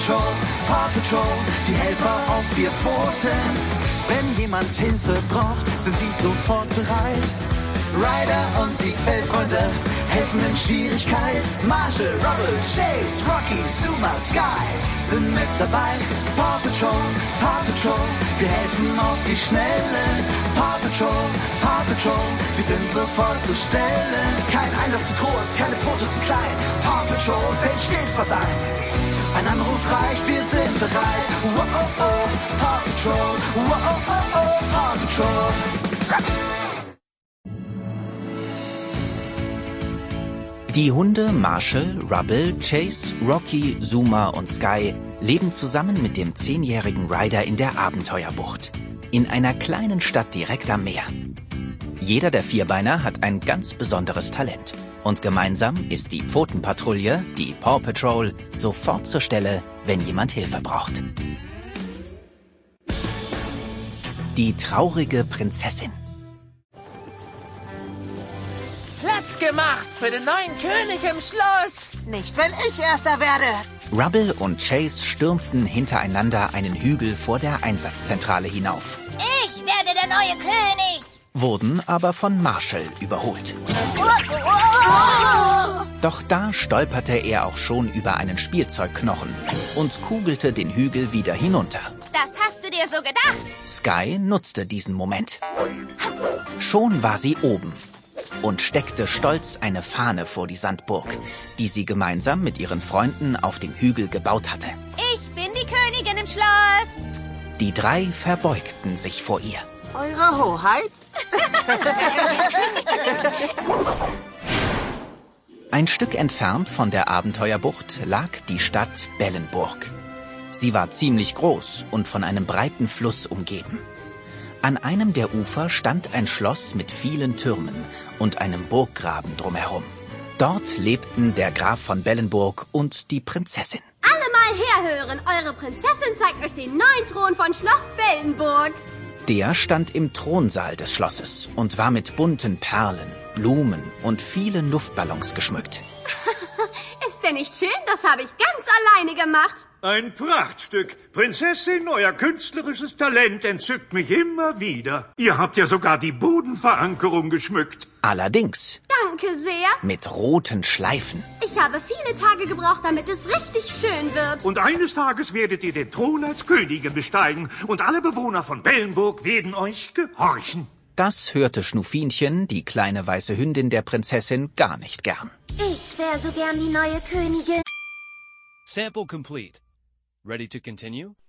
Paw Patrol, die Helfer auf 4 Pfoten. Wenn jemand Hilfe braucht, sind sie sofort bereit. Ryder und die Fellfreunde helfen in Schwierigkeit. Marshall, Rubble, Chase, Rocky, Zuma, Sky sind mit dabei. Paw Patrol, wir helfen auf die Schnelle. Paw Patrol, wir sind sofort zur Stelle. Kein Einsatz zu groß, keine Pfote zu klein. Paw Patrol fällt stets was ein. Ein Anruf reicht, wir sind bereit. Wow, oh, oh, Paw Patrol, wow, oh, oh, oh, Paw Patrol. Die Hunde Marshall, Rubble, Chase, Rocky, Zuma und Sky leben zusammen mit dem 10-jährigen Ryder in der Abenteuerbucht. In einer kleinen Stadt direkt am Meer. Jeder der Vierbeiner hat ein ganz besonderes Talent. Und gemeinsam ist die Pfotenpatrouille, die Paw Patrol, sofort zur Stelle, wenn jemand Hilfe braucht. Die traurige Prinzessin. Platz gemacht für den neuen König im Schloss. Nicht, wenn ich Erster werde. Rubble und Chase stürmten hintereinander einen Hügel vor der Einsatzzentrale hinauf. Ich werde der neue König. Wurden aber von Marshall überholt. Doch da stolperte er auch schon über einen Spielzeugknochen und kugelte den Hügel wieder hinunter. Das hast du dir so gedacht. Sky nutzte diesen Moment. Schon war sie oben und steckte stolz eine Fahne vor die Sandburg, die sie gemeinsam mit ihren Freunden auf dem Hügel gebaut hatte. Ich bin die Königin im Schloss. Die 3 verbeugten sich vor ihr. Eure Hoheit? Ein Stück entfernt von der Abenteuerbucht lag die Stadt Bellenburg. Sie war ziemlich groß und von einem breiten Fluss umgeben. An einem der Ufer stand ein Schloss mit vielen Türmen und einem Burggraben drumherum. Dort lebten der Graf von Bellenburg und die Prinzessin. Alle mal herhören, eure Prinzessin zeigt euch den neuen Thron von Schloss Bellenburg. Der stand im Thronsaal des Schlosses und war mit bunten Perlen, Blumen und vielen Luftballons geschmückt. Ist der nicht schön? Das habe ich ganz alleine gemacht. Ein Prachtstück. Prinzessin, euer künstlerisches Talent entzückt mich immer wieder. Ihr habt ja sogar die Bodenverankerung geschmückt. Allerdings Danke sehr. mit roten Schleifen. Ich habe viele Tage gebraucht, damit es richtig schön wird. Und eines Tages werdet ihr den Thron als Königin besteigen und alle Bewohner von Bellenburg werden euch gehorchen. Das hörte Schnuffinchen, die kleine weiße Hündin der Prinzessin, gar nicht gern. Ich wäre so gern die neue Königin. Sample complete. Ready to continue?